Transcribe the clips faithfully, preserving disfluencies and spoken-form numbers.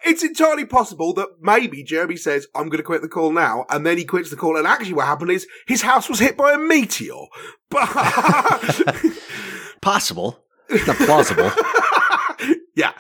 it's entirely possible that maybe Jeremy says, I'm going to quit the call now, and then he quits the call, and actually what happened is his house was hit by a meteor. But possible. It's not plausible. Yeah.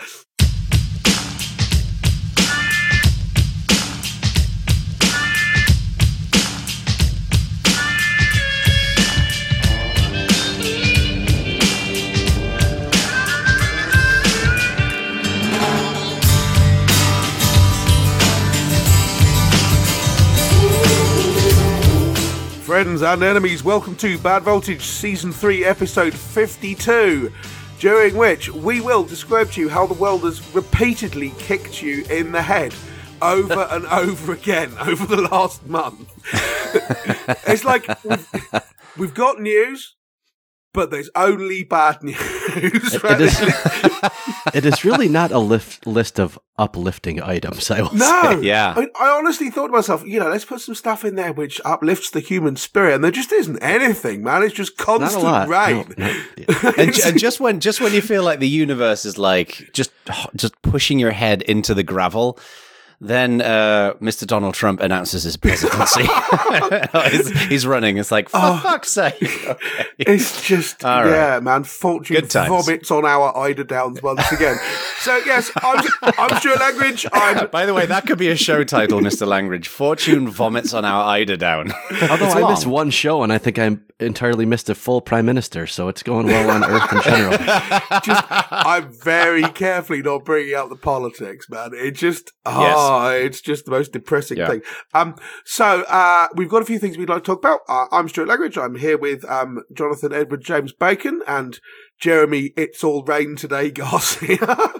Friends and enemies, welcome to Bad Voltage Season three, Episode fifty-two, during which we will describe to you how the world has repeatedly kicked you in the head over and over again over the last month. It's like, we've, we've got news, but there's only bad news. It, it, is, it is really not a lift, list of uplifting items, I will no, say. Yeah. I, I honestly thought to myself, you know, let's put some stuff in there which uplifts the human spirit, and there just isn't anything, man. It's just constant Not a lot. rain. No, no, yeah. and, and just when just when you feel like the universe is like just just pushing your head into the gravel, then uh, Mister Donald Trump announces his presidency. he's, he's running. It's like, for oh, fuck's sake. Okay. It's just, All yeah, right. man, fortune Good times. vomits on our Eider Downs once again. So, yes, I'm, I'm Stuart Langridge. I'm... By the way, that could be a show title, Mister Langridge. Fortune vomits on our Eider Down. Although I missed one show, and I think I entirely missed a full prime minister, so it's going well on Earth in general. Just, I'm very carefully not bringing out the politics, man. It just, oh, Yes. it's just the most depressing Yeah. thing. Um, so, uh, we've got a few things we'd like to talk about. Uh, I'm Stuart Langridge. I'm here with, um, Jonathan Edward James Bacon and Jeremy It's All Rain Today Garcia.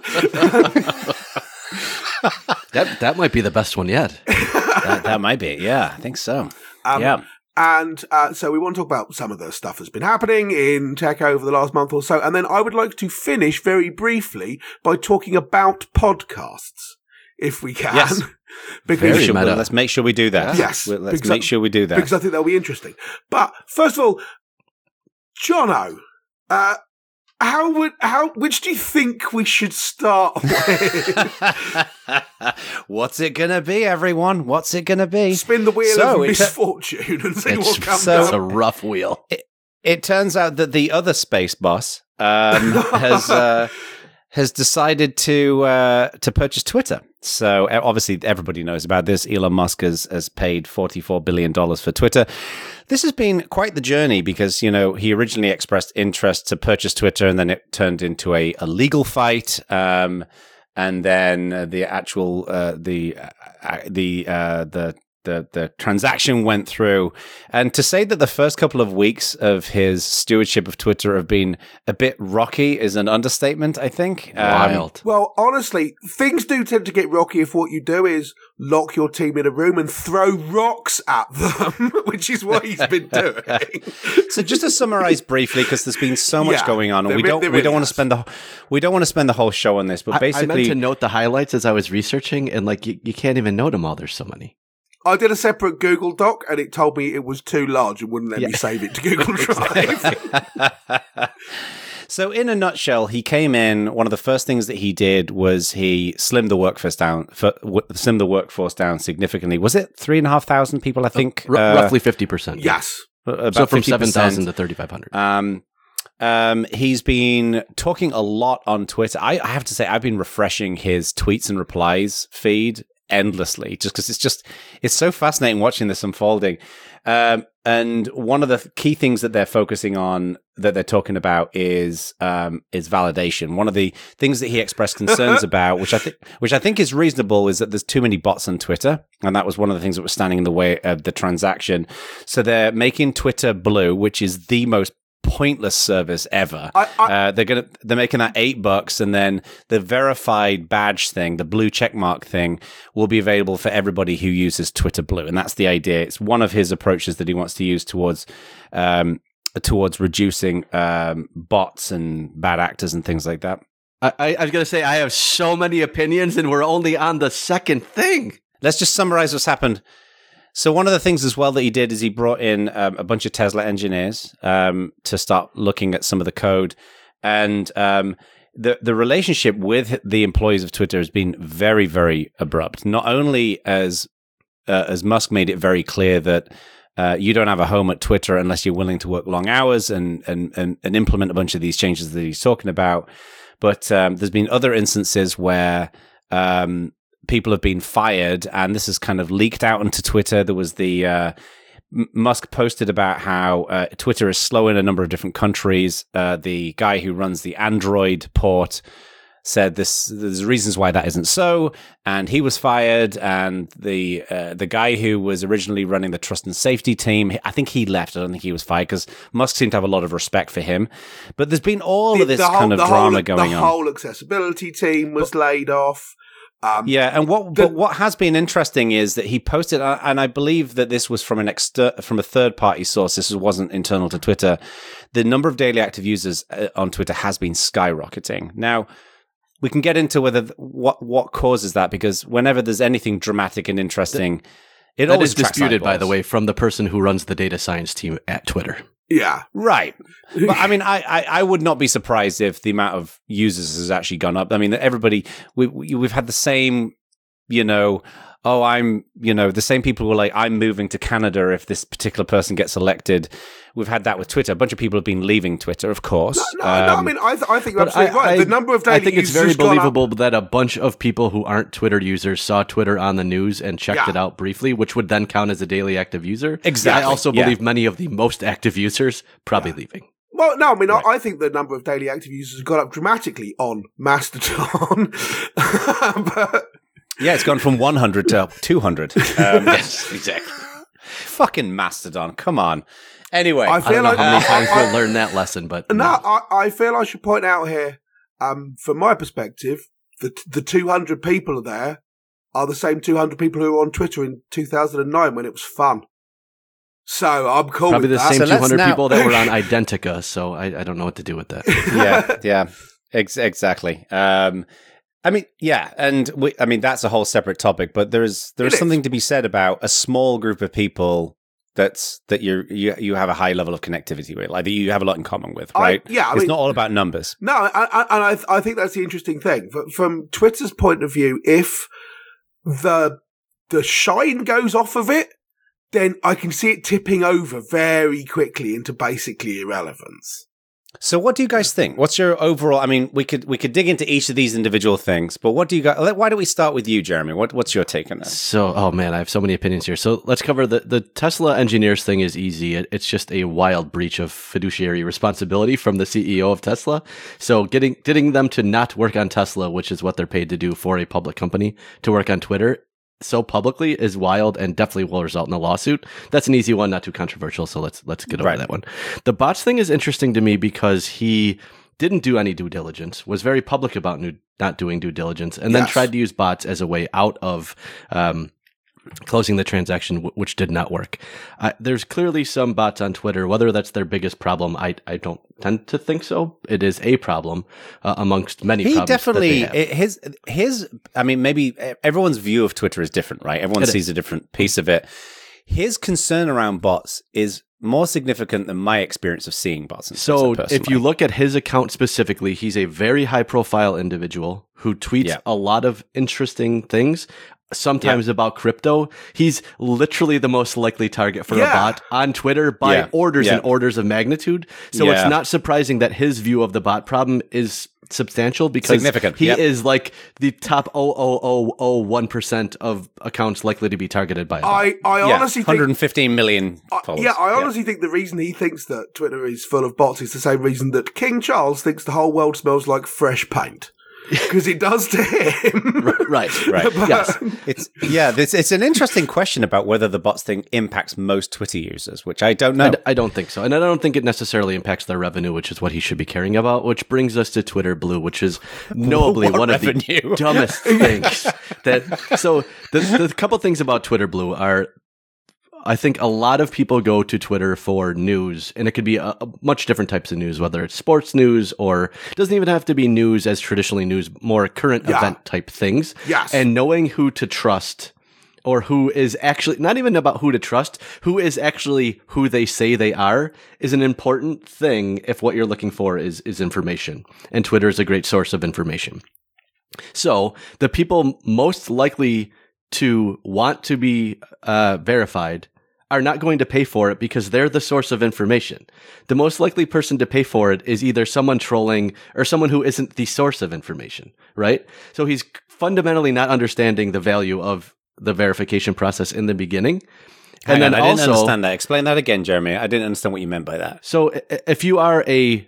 that that might be the best one yet. that, that might be. Yeah, I think so. Um, yeah. And uh, so we want to talk about some of the stuff that's been happening in tech over the last month or so. And then I would like to finish very briefly by talking about podcasts, if we can. Yes. because Very meta. well, let's make sure we do that. Yes, Well, let's because make I- sure we do that. because I think that'll be interesting. But first of all, Jono, uh, how would how which do you think we should start with? What's it gonna be, everyone? What's it gonna be? Spin the wheel So of it- misfortune and see It's, what comes so- it's up. a rough wheel. It turns out that the other space boss um, has uh, has decided to uh, to purchase Twitter. So uh, obviously everybody knows about this. Elon Musk has, has paid forty-four billion dollars for Twitter. This has been quite the journey because, you know, he originally expressed interest to purchase Twitter and then it turned into a, a legal fight. Um, and then uh, the actual uh, the uh, the uh, the The, the transaction went through. And to say that the first couple of weeks of his stewardship of Twitter have been a bit rocky is an understatement, I think. Um, Wild. Well, honestly, things do tend to get rocky if what you do is lock your team in a room and throw rocks at them, which is what he's been doing. So just to summarize briefly, because there's been so much Yeah, going on, and there we re- don't there we really don't want to has. spend the we don't want to spend the whole show on this, but I, I basically, meant to note the highlights as I was researching, and like you, you can't even note them all. There's so many. I did a separate Google Doc and it told me it was too large and wouldn't let me Yeah. save it to Google Drive. So in a nutshell, he came in. One of the first things that he did was he slimmed the workforce down. For, w- slimmed the workforce down significantly. Was it three and a half thousand people? I think R- uh, roughly fifty percent. Yes. about So from fifty percent. seven thousand to thirty-five hundred. Um, um, he's been talking a lot on Twitter. I, I have to say, I've been refreshing his tweets and replies feed endlessly, just because it's just it's so fascinating watching this unfolding. Um, and one of the key things that they're focusing on, that they're talking about, is um, is validation. One of the things that he expressed concerns about, which I think which I think is reasonable, is that there's too many bots on Twitter, and that was one of the things that was standing in the way of the transaction. So they're making Twitter blue, which is the most pointless service ever. I- I- uh, they're gonna they're making that eight bucks, and then the verified badge thing, the blue checkmark thing, will be available for everybody who uses Twitter Blue, and that's the idea. It's one of his approaches that he wants to use towards um, towards reducing um, bots and bad actors and things like that. I, I, I was going to say, I have so many opinions, and we're only on the second thing. Let's just summarize what's happened. So one of the things as well that he did is he brought in um, a bunch of Tesla engineers um, to start looking at some of the code. And um, the the relationship with the employees of Twitter has been very, very abrupt. Not only as uh, as Musk made it very clear that uh, you don't have a home at Twitter unless you're willing to work long hours and and and, and implement a bunch of these changes that he's talking about, but um, there's been other instances where um, people have been fired, and this has kind of leaked out onto Twitter. There was the uh, Musk posted about how uh, Twitter is slow in a number of different countries. Uh, the guy who runs the Android port said this. There's reasons why that isn't so, and he was fired. And the uh, the guy who was originally running the trust and safety team, I think he left. I don't think he was fired because Musk seemed to have a lot of respect for him. But there's been all the, of this whole, kind of drama whole, going the on. The whole accessibility team was but, laid off. Um, yeah, and what the, but what has been interesting is that he posted, and I believe that this was from an exter- from a third party source. This wasn't internal to Twitter. The number of daily active users on Twitter has been skyrocketing. Now, we can get into whether what what causes that, because whenever there's anything dramatic and interesting, that, it that always is disputed, by the way, from the person who runs the data science team at Twitter. Yeah, right. But I mean, I, I, I would not be surprised if the amount of users has actually gone up. I mean, everybody we, we we've had the same, you know, oh, I'm, you know, the same people who are like, I'm moving to Canada if this particular person gets elected. We've had that with Twitter. A bunch of people have been leaving Twitter, of course. No, no, um, no I mean, I, th- I think you're absolutely I, right. I, the number of daily I think it's very gone believable up. that a bunch of people who aren't Twitter users saw Twitter on the news and checked yeah. it out briefly, which would then count as a daily active user. Exactly. I also yeah. believe many of the most active users probably yeah. leaving. Well, no, I mean, right. I, I think the number of daily active users has gone up dramatically on Mastodon. but, yeah, it's gone from one hundred to two hundred. Um, yes, exactly. Fucking Mastodon, come on. Anyway, I, I feel don't know like, how many I, times I, we'll learn that lesson, but no, no. I, I feel I should point out here, um, from my perspective, that the two hundred people there are the same two hundred people who were on Twitter in two thousand nine when it was fun. So I'm cool Probably with the that. same So two hundred now- people that were on Identica, so I, I don't know what to do with that. yeah, yeah, ex- exactly. Um, I mean, yeah, and we, I mean that's a whole separate topic, but there's there's It is. something to be said about a small group of people that's that you you you have a high level of connectivity with, like that you have a lot in common with, right? I, yeah, I it's mean, not all about numbers. No, I, I, and I, I think that's the interesting thing. F- From Twitter's point of view, if the the shine goes off of it, then I can see it tipping over very quickly into basically irrelevance. So, what do you guys think? What's your overall? I mean, we could we could dig into each of these individual things, but what do you guys? Why don't we start with you, Jeremy? What what's your take on that? So, oh man, I have so many opinions here. So let's cover the, the Tesla engineers thing is easy. It, it's just a wild breach of fiduciary responsibility from the C E O of Tesla. So getting, getting them to not work on Tesla, which is what they're paid to do for a public company, to work on Twitter so publicly is wild and definitely will result in a lawsuit. That's an easy one, not too controversial. So let's, let's get over Right. that one. The bots thing is interesting to me because he didn't do any due diligence, was very public about new, not doing due diligence, and then Yes. tried to use bots as a way out of, um, closing the transaction, w- which did not work. Uh, there's clearly some bots on Twitter. Whether that's their biggest problem, I I don't tend to think so. It is a problem uh, amongst many. He problems definitely that they have. his his. I mean, maybe everyone's view of Twitter is different, right? Everyone It sees is. a different piece of it. His concern around bots is more significant than my experience of seeing bots. In So Twitter, if you personally. look at his account specifically, he's a very high profile individual who tweets Yeah. a lot of interesting things. Sometimes about crypto. He's literally the most likely target for Yeah. a bot on Twitter by Yeah. orders Yeah. and orders of magnitude. So Yeah. it's not surprising that his view of the bot problem is substantial because Significant, he yep. is like the top zero point zero zero zero one percent of accounts likely to be targeted by a bot. I, I yeah, honestly one hundred think. fifteen million I- followers. yeah, I honestly think the reason he thinks that Twitter is full of bots is the same reason that King Charles thinks the whole world smells like fresh paint. Because it does to him. right, Right. yes. It's yeah. It's it's an interesting question about whether the bots thing impacts most Twitter users, which I don't know. I, d- I don't think so. And I don't think it necessarily impacts their revenue, which is what he should be caring about, which brings us to Twitter Blue, which is knowably What one revenue? of the dumbest things. That So the, the couple things about Twitter Blue are, I think a lot of people go to Twitter for news, and it could be a, a much different types of news, whether it's sports news or it doesn't even have to be news as traditionally news, more current Yeah. event type things. Yes. And knowing who to trust or who is actually not even about who to trust, who is actually who they say they are is an important thing if what you're looking for is, is information. And Twitter is a great source of information. So the people most likely to want to be uh, verified are not going to pay for it because they're the source of information. The most likely person to pay for it is either someone trolling or someone who isn't the source of information, right? So he's fundamentally not understanding the value of the verification process in the beginning. Hang And on, then I didn't also, understand that. Explain that again, Jeremy. I didn't understand what you meant by that. So i- if you are a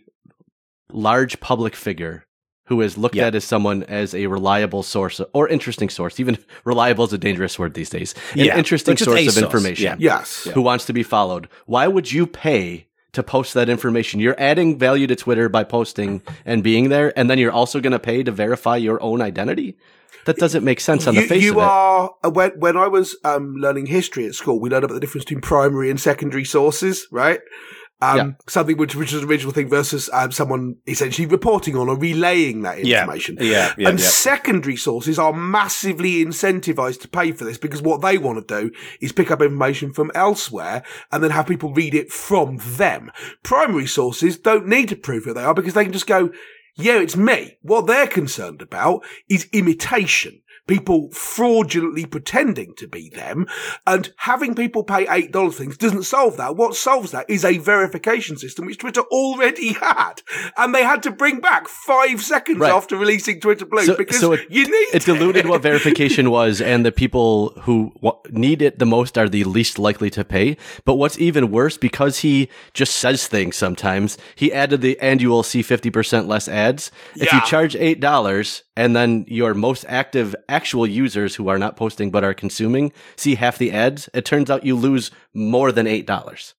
large public figure who is looked Yeah. at as someone as a reliable source or interesting source, even reliable is a dangerous word these days, an Yeah, interesting but just source a of source, information yeah. Yes. who wants to be followed, why would you pay to post that information? You're adding value to Twitter by posting and being there, and then you're also going to pay to verify your own identity? That doesn't make sense on you, the face you of it. are uh, when when I was um, learning history at school, we learned about the difference between primary and secondary sources, right? Um, Yeah. Something which, which is an original thing versus um, someone essentially reporting on or relaying that Yeah. information. Yeah, yeah, and yeah. secondary sources are massively incentivized to pay for this because what they want to do is pick up information from elsewhere and then have people read it from them. Primary sources don't need to prove who they are because they can just go, yeah, it's me. What they're concerned about is imitation. People fraudulently pretending to be them, and having people pay eight dollars things doesn't solve that. What solves that is a verification system, which Twitter already had. And they had to bring back five seconds Right. after releasing Twitter Blue So- because so it- you need It diluted what verification was, and the people who wa- need it the most are the least likely to pay. But what's even worse, because he just says things sometimes, he added the and you will see fifty percent less ads. If you Yeah. charge eight dollars and then your most active actual users who are not posting but are consuming see half the ads, it turns out you lose more than eight dollars.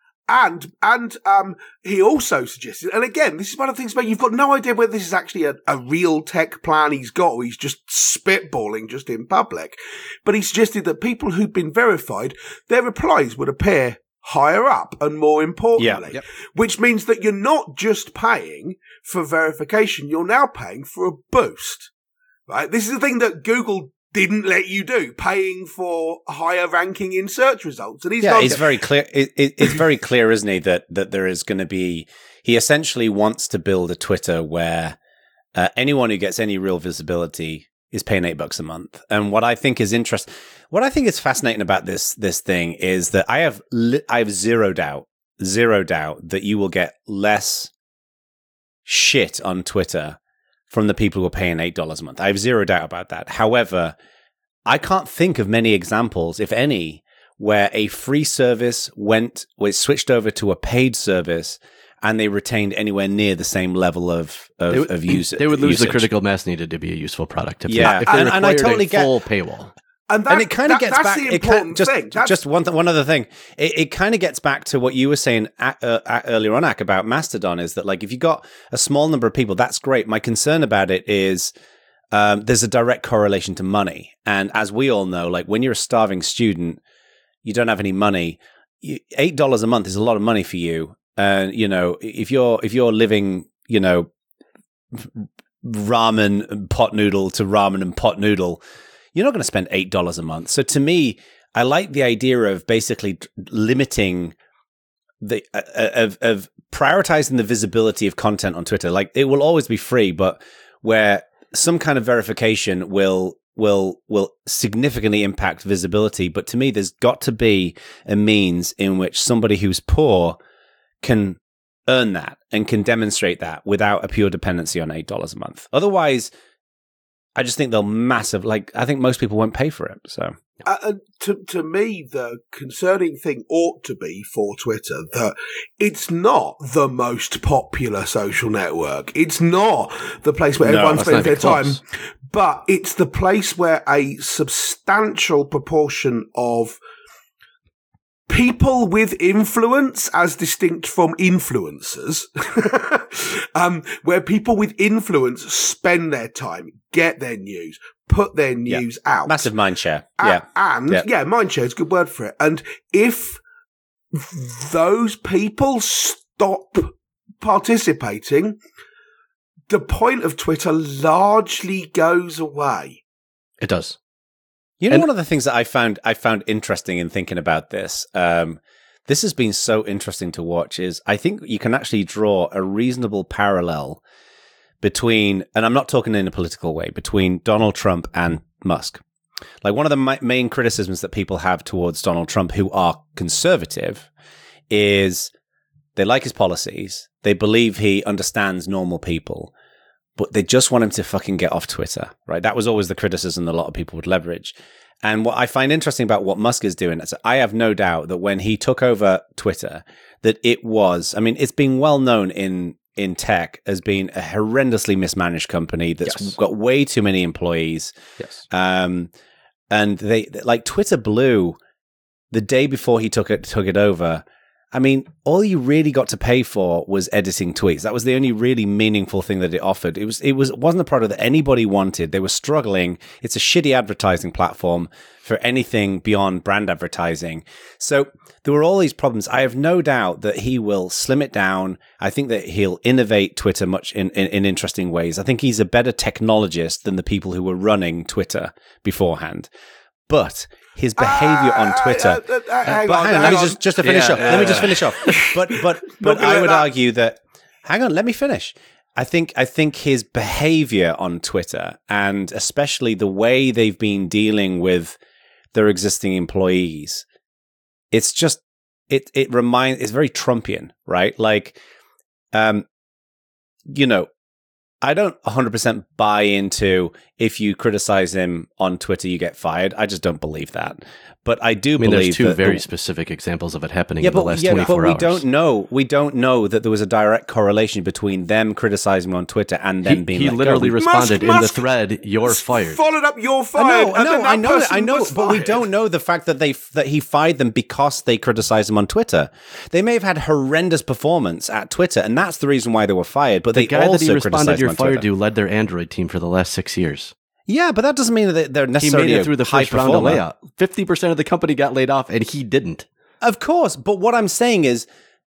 And and um, he also suggested, and again, this is one of the things where you've got no idea whether this is actually a, a real tech plan he's got or he's just spitballing just in public. But he suggested that people who've been verified, their replies would appear higher up and more importantly, Yeah, yep. which means that you're not just paying for verification, you're now paying for a boost. Right? This is the thing that Google didn't let you do, paying for higher ranking in search results. And he's Yeah, not- it's very clear. It, it, it's very clear, isn't he, that that there is going to be. He essentially wants to build a Twitter where uh, anyone who gets any real visibility is paying eight bucks a month. And what I think is interesting, what I think is fascinating about this this thing is that I have li- I have zero doubt, zero doubt that you will get less shit on Twitter from the people who are paying eight dollars a month. I have zero doubt about that. However, I can't think of many examples, if any, where a free service went, was switched over to a paid service and they retained anywhere near the same level of, of, They would- of user. They would lose usage. the critical mass needed to be a useful product. If Yeah, they, if they and- and I required totally a get- full paywall. And, that, and it kind of that- gets that's back. the It important kind, just, thing. That's- just one, th- one other thing. It, it kind of gets back to what you were saying at, uh, at earlier on, Ak, about Mastodon. Is that like if you got a small number of people, that's great. My concern about it is um, there's a direct correlation to money, and as we all know, like when you're a starving student, you don't have any money. You, Eight dollars a month is a lot of money for you, and you know if you're if you're living, you know, ramen and pot noodle to ramen and pot noodle, you're not going to spend eight dollars a month. So to me, I like the idea of basically limiting the uh, of of prioritizing the visibility of content on Twitter. Like it will always be free, but where some kind of verification will will will significantly impact visibility. But to me, there's got to be a means in which somebody who's poor can earn that and can demonstrate that without a pure dependency on eight dollars a month. Otherwise, I just think they'll massive, like, I think most people won't pay for it. So, Uh, and to, to me, the concerning thing ought to be for Twitter that it's not the most popular social network. It's not the place where No, everyone that's spends not even their time, close. but it's the place where a substantial proportion of people with influence, as distinct from influencers, um, where people with influence spend their time, get their news, put their news out. massive mind share. A- Yeah. And, Yeah. yeah, mindshare is a good word for it. And if those people stop participating, the point of Twitter largely goes away. It does. You know, And- one of the things that I found I found interesting in thinking about this, um, this has been so interesting to watch, is I think you can actually draw a reasonable parallel between, and I'm not talking in a political way, between Donald Trump and Musk. Like, one of the ma- main criticisms that people have towards Donald Trump who are conservative is they like his policies, they believe he understands normal people, but they just want him to fucking get off Twitter, right? That was always the criticism that a lot of people would leverage. And what I find interesting about what Musk is doing is I have no doubt that when he took over Twitter, that it was, I mean, it's been well known in in tech as being a horrendously mismanaged company that's Yes. got way too many employees. Yes. Um, and they, like Twitter Blue, the day before he took it took it over, I mean, all you really got to pay for was editing tweets. That was the only really meaningful thing that it offered. It was it was it wasn't a product that anybody wanted. They were struggling. It's a shitty advertising platform for anything beyond brand advertising. So there were all these problems. I have no doubt that he will slim it down. I think that he'll innovate Twitter much in, in, in interesting ways. I think he's a better technologist than the people who were running Twitter beforehand. But his behavior Uh, on Twitter. uh, uh, uh, hang but on, hang on, hang let me on. just just to finish Yeah, off. yeah, let me just yeah. finish off. But but but gonna I let would that- argue that. Hang on, let me finish. I think I think his behavior on Twitter, and especially the way they've been dealing with their existing employees, it's just it it reminds it's very Trumpian, right? Like, um, you know, I don't one hundred percent buy into if you criticize him on Twitter, you get fired. I just don't believe that. But I do I mean, believe there's two that very the, specific examples of it happening yeah, in the but, last yeah, twenty-four but we hours. don't know. We don't know that there was a direct correlation between them criticizing him on Twitter and them He, being he let literally go. responded Musk- in the Musk thread, "You're fired." Followed up, you're I fired. know, and no, then that I know, person I know, was but we fired. don't know the fact that they that he fired them because they criticized him on Twitter. They may have had horrendous performance at Twitter, and that's the reason why they were fired. But The they guy also that he responded, criticized him "You're on fired," Twitter. to led their Android team for the last six years. Yeah, but that doesn't mean that they're He necessarily made a it through the high first round of performer. layoff. Fifty percent of the company got laid off, and he didn't. Of course, but what I'm saying is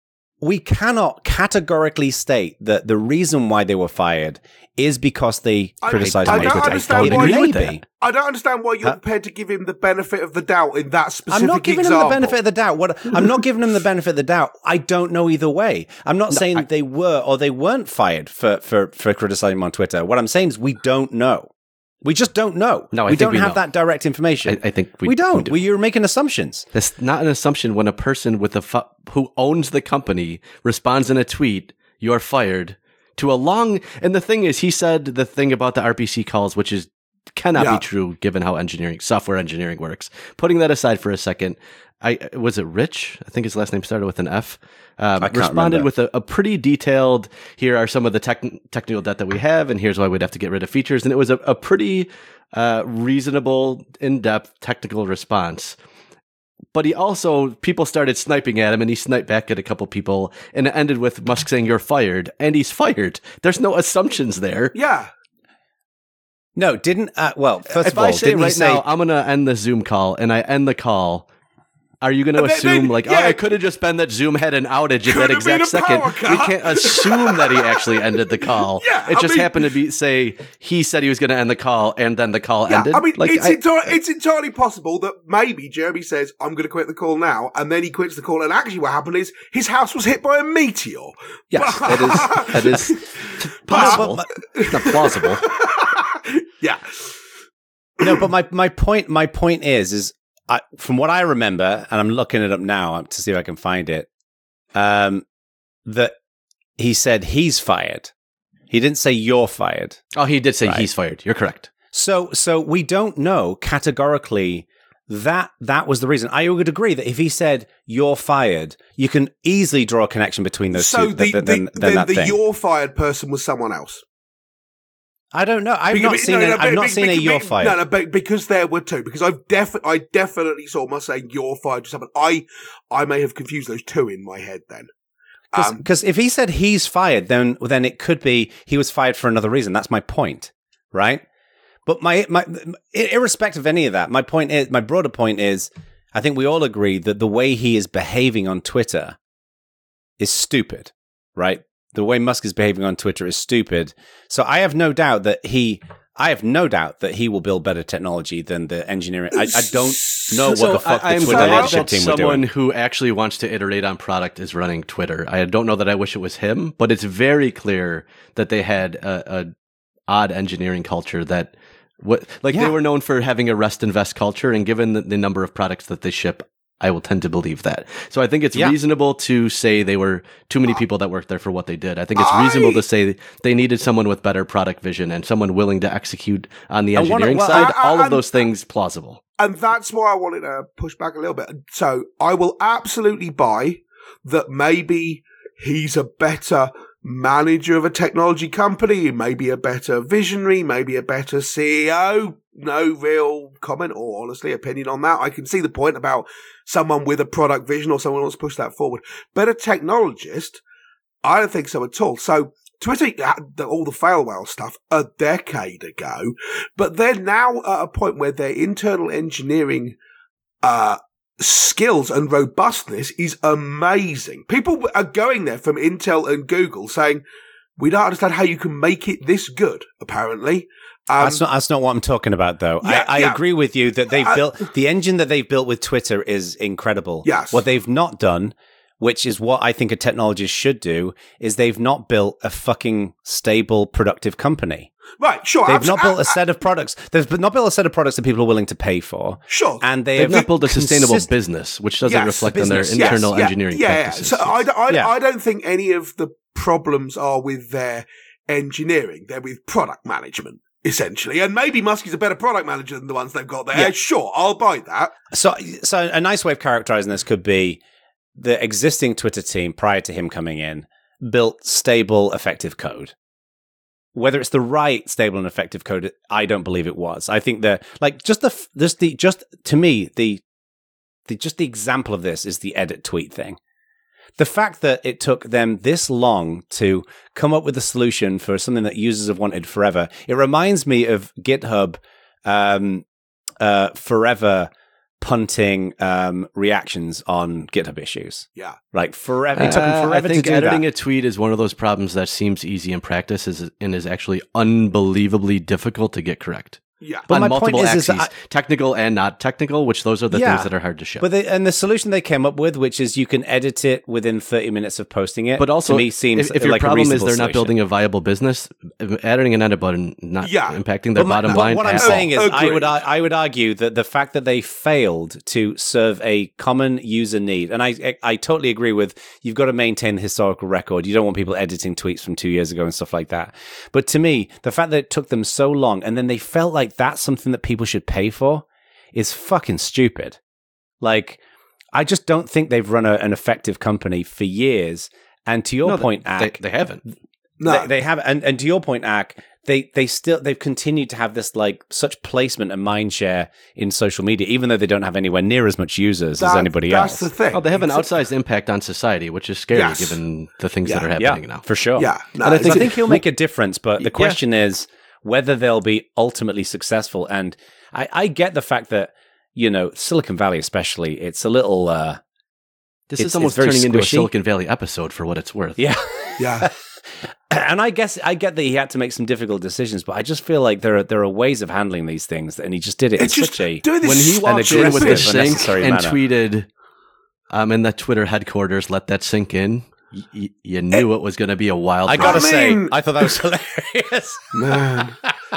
we cannot categorically state that the reason why they were fired is because they I- criticized I him on don't Twitter. understand it why may you- be. I don't understand why you're Huh? prepared to give him the benefit of the doubt in that specific I'm not giving example. him the benefit of the doubt. What I'm not giving him the benefit of the doubt. I don't know either way. I'm not saying I- they were or they weren't fired for for for criticizing him on Twitter. What I'm saying is we don't know. We just don't know. No, I we think don't we have know. that direct information. I, I think we, we don't. do. We, you're making assumptions. That's not an assumption when a person with a fu- who owns the company responds in a tweet, "You're fired," to a long. And the thing is, he said the thing about the R P C calls, which is cannot Yeah. be true given how engineering, software engineering works. Putting that aside for a second, I was it Rich? I think his last name started with an F. Um, I can't responded remember. with a, a pretty detailed. Here are some of the tech, technical debt that we have, and here's why we'd have to get rid of features. And it was a, a pretty uh, reasonable, in-depth technical response. But he also, people started sniping at him, and he sniped back at a couple people, and it ended with Musk saying, "You're fired," and he's fired. There's no assumptions there. Yeah. No, didn't. Uh, well, first If of all, I say didn't he right say? now, I'm going to end the Zoom call, and I end the call, are you going to And then- assume, then- like, yeah. oh, it could have just been that Zoom had an outage at Could that have been exact a second? power We cut. can't assume that he actually ended the call. Yeah, it I just mean- happened to be, say, he said he was going to end the call, and then the call Yeah, ended. I mean, Like, it's, I- enti- it's entirely possible that maybe Jeremy says, I'm going to quit the call now, and then he quits the call, and actually what happened is his house was hit by a meteor. yes, that is, that is possible. but- It's not plausible. Yeah. No, but my, my point my point is is I, from what I remember, and I'm looking it up now to see if I can find it. Um, that he said he's fired. He didn't say you're fired. Oh, he did say Right. he's fired. You're correct. So so we don't know categorically that that was the reason. I would agree that if he said you're fired, you can easily draw a connection between those So two. the, th- the, th- than, than then that the thing. you're fired person was someone else. I don't know. I've Because- not seen. no, a, no, I've but- not but- seen a but- you're but- fired. No, no, but because there were two. Because I've def- I definitely saw Musk saying you're fired to someone. I, I may have confused those two in my head then. Um, Because if he said he's fired, then then it could be he was fired for another reason. That's my point, right? But my my irrespective of any of that, my point is my broader point is I think we all agree that the way he is behaving on Twitter is stupid, right? The way Musk is behaving on Twitter is stupid. So I have no doubt that he. I have no doubt that he will build better technology than the engineering. I, I don't know what So the fuck I, the I'm Twitter glad leadership that team were someone doing. who actually wants to iterate on product is running Twitter. I don't know that I wish it was him, but it's very clear that they had a, a odd engineering culture that, what like Yeah. they were known for having a rest and vest culture, and given the, the number of products that they ship, I will tend to believe that. So I think it's Yeah. reasonable to say they were too many people that worked there for what they did. I think it's reasonable I- to say they needed someone with better product vision and someone willing to execute on the I wanna- engineering well, side. I- I- All of I'm- those things plausible. And that's why I wanted to push back a little bit. So I will absolutely buy that maybe he's a better manager of a technology company, maybe a better visionary, maybe a better C E O. No real comment or honestly opinion on that. I can see the point about someone with a product vision or someone who wants to push that forward. But a technologist, I don't think so at all. So Twitter had the- all the fail whale stuff a decade ago, but they're now at a point where their internal engineering uh, skills and robustness is amazing. People are going there from Intel and Google saying, we don't understand how you can make it this good, apparently. Um, that's not that's not what I'm talking about, though. Yeah, I, I yeah. agree with you that they've Uh, built the engine that they've built with Twitter is incredible. Yes. What they've not done, which is what I think a technologist should do, is they've not built a fucking stable, productive company. right, sure. They've abs- not built uh, a set of products. They've not built a set of products that people are willing to pay for. Sure. And they They've have not built a sustainable consist- business, which doesn't Yes, reflect business, on their yes, internal yeah, engineering yeah, yeah. practices. So I, I, Yeah. I don't think any of the problems are with their engineering. They're with product management, essentially. And maybe Muskie's a better product manager than the ones they've got there. Yeah. Sure, I'll buy that. So, so a nice way of characterizing this could be the existing Twitter team prior to him coming in built stable, effective code. Whether it's the right stable and effective code, I don't believe it was. I think the like just the just the just to me the the just the example of this is the edit tweet thing. The fact that it took them this long to come up with a solution for something that users have wanted forever, it reminds me of GitHub um, uh, forever punting um, reactions on GitHub issues. Yeah. Like forever, it took them Uh, forever I think to do editing that. a tweet is one of those problems that seems easy in practice is, and is actually unbelievably difficult to get correct. Yeah. But on my point multiple is- is axes, that technical and not technical, which those are the Yeah. things that are hard to ship. But they, and the solution they came up with, which is you can edit it within thirty minutes of posting it, But also, to me seems if, if your like a problem is reasonable they're not solution. building a viable business, adding an edit button not Yeah. impacting their But my- bottom but line. What I'm at saying all. is, I would Agreed. I would argue that the fact that they failed to serve a common user need, and I I, I totally agree with you've got to maintain the historical record. You don't want people editing tweets from two years ago and stuff like that. But to me, the fact that it took them so long, and then they felt like that's something that people should pay for, is fucking stupid. Like, I just don't think they've run a, an effective company for years. And to your No, point, they, Ak, they haven't. No. they, they have, and, and to your point, Ak, they they still they've continued to have this like such placement and mind share in social media, even though they don't have anywhere near as much users as That- anybody that's else. the thing. Oh, they have an It's- outsized impact on society, which is scary Yes. given the things Yeah. that are yeah, happening now. for sure. Yeah. No, And I So think I think he'll make a difference, but the Yeah. question is whether they'll be ultimately successful. And I, I get the fact that, you know, Silicon Valley especially, it's a little, uh, This It's- is almost it's very turning into a squishy. Silicon Valley episode for what it's worth. yeah. Yeah. And I guess I get that he had to make some difficult decisions, but I just feel like there are there are ways of handling these things, and he just did it in It's just such a doing this When he an walked in with the aggressive, sink unnecessary and manner. tweeted um, in the Twitter headquarters, let that sink in, y- y- you knew it was going to be a wild I ride. gotta I say, mean- I thought that was hilarious. Man.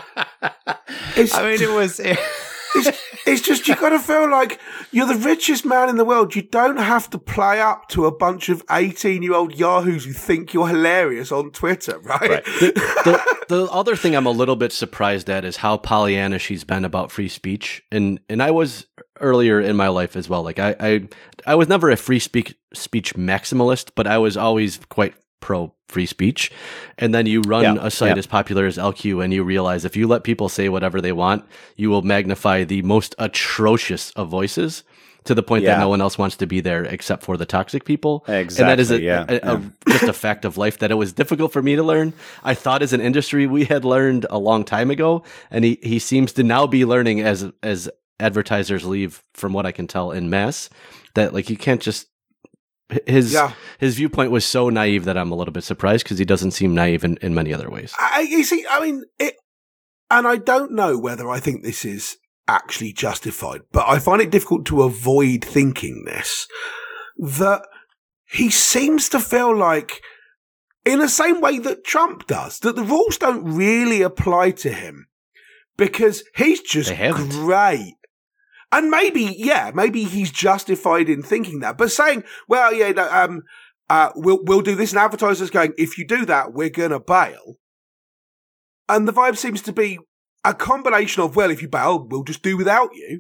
It's, I mean, it was. it's, it's just, you got to feel like you're the richest man in the world. You don't have to play up to a bunch of eighteen-year-old yahoos who think you're hilarious on Twitter, right? Right. the, the other thing I'm a little bit surprised at is how Pollyanna she's been about free speech, and and I was earlier in my life as well. Like I I, I was never a free speak, speech maximalist, but I was always quite pro free speech. And then you run Yeah, a site yeah. as popular as L Q, and you realize if you let people say whatever they want, you will magnify the most atrocious of voices to the point Yeah. that no one else wants to be there except for the toxic people. And that is a, Exactly, yeah, a- a- yeah. just a fact of life that it was difficult for me to learn. I thought as an industry we had learned a long time ago, and he, he seems to now be learning as as advertisers leave, from what I can tell, in mass, that like you can't just his Yeah. his viewpoint was so naive that I'm a little bit surprised because he doesn't seem naive in, in many other ways. I, you see, I mean, it, and I don't know whether I think this is actually justified, but I find it difficult to avoid thinking this, that he seems to feel like, in the same way that Trump does, that the rules don't really apply to him because he's just great. And maybe, yeah, maybe he's justified in thinking that, but saying, well, yeah, no, um, uh, we'll, we'll do this, and advertisers going, if you do that, we're going to bail. And the vibe seems to be a combination of, well, if you bail, we'll just do without you.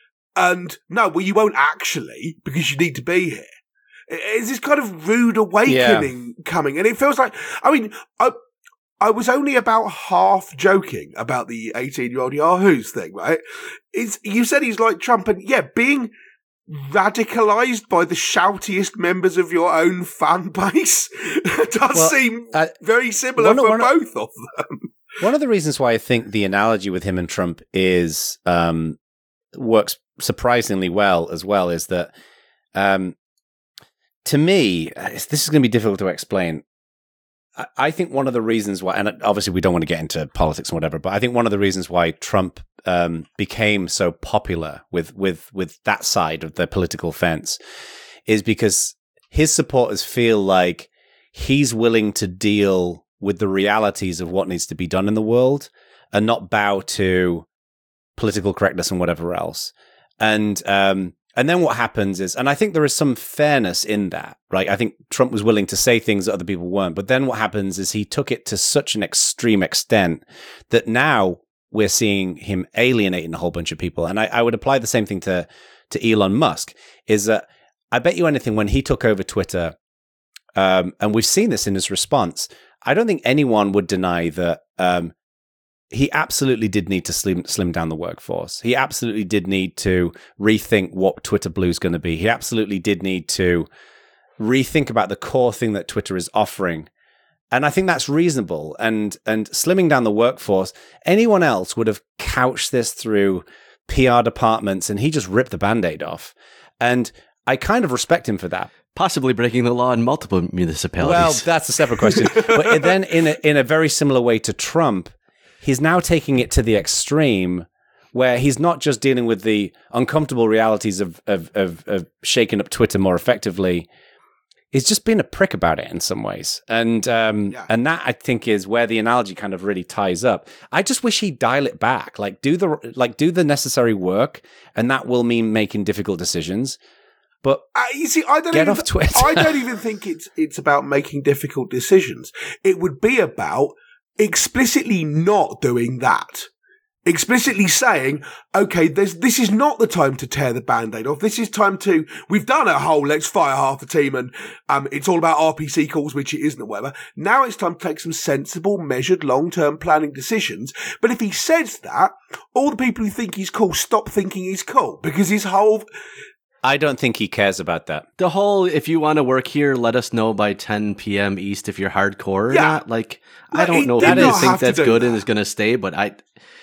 And no, well, you won't actually, because you need to be here. It's this kind of rude awakening yeah. coming. And it feels like, I mean, I, I was only about half joking about the eighteen-year-old Yahoos thing, right? It's, you said he's like Trump, and yeah, being radicalized by the shoutiest members of your own fan base does well, seem uh, very similar one, for one, both of them. One of the reasons why I think the analogy with him and Trump is um, works surprisingly well as well is that, um, to me, this is going to be difficult to explain. I, I think one of the reasons why, and obviously we don't want to get into politics and whatever, but I think one of the reasons why Trump um, became so popular with, with, with that side of the political fence is because his supporters feel like he's willing to deal with the realities of what needs to be done in the world and not bow to political correctness and whatever else. And um, and then what happens is, and I think there is some fairness in that, right? I think Trump was willing to say things that other people weren't. But then what happens is he took it to such an extreme extent that now we're seeing him alienating a whole bunch of people. And I, I would apply the same thing to, to Elon Musk, is that I bet you anything when he took over Twitter, um, and we've seen this in his response, I don't think anyone would deny that um, he absolutely did need to slim, slim down the workforce. He absolutely did need to rethink what Twitter Blue is going to be. He absolutely did need to rethink about the core thing that Twitter is offering. And I think that's reasonable. And and slimming down the workforce, anyone else would have couched this through P R departments, and he just ripped the Band-Aid off. And I kind of respect him for that. Possibly breaking the law in multiple municipalities. Well, that's a separate question. But then in a, in a very similar way to Trump, he's now taking it to the extreme where he's not just dealing with the uncomfortable realities of, of, of, of shaking up Twitter more effectively. He's just been a prick about it in some ways. And um, yeah. and that, I think, is where the analogy kind of really ties up. I just wish he'd dial it back, like do the like do the necessary work, and that will mean making difficult decisions. But uh, you see, I don't get even, off Twitter. I don't even think it's it's about making difficult decisions. It would be about explicitly not doing that. Explicitly saying, okay, there's, this is not the time to tear the Band-Aid off. This is time to, we've done a whole, let's fire half the team and um, it's all about R P C calls, which it isn't or whatever. Now it's time to take some sensible, measured, long-term planning decisions. But if he says that, all the people who think he's cool stop thinking he's cool because his whole... I don't think he cares about that. The whole, if you want to work here, let us know by ten p.m. East if you're hardcore or yeah. not. Like, like I don't know if I think that's good that. and is going to stay, but I...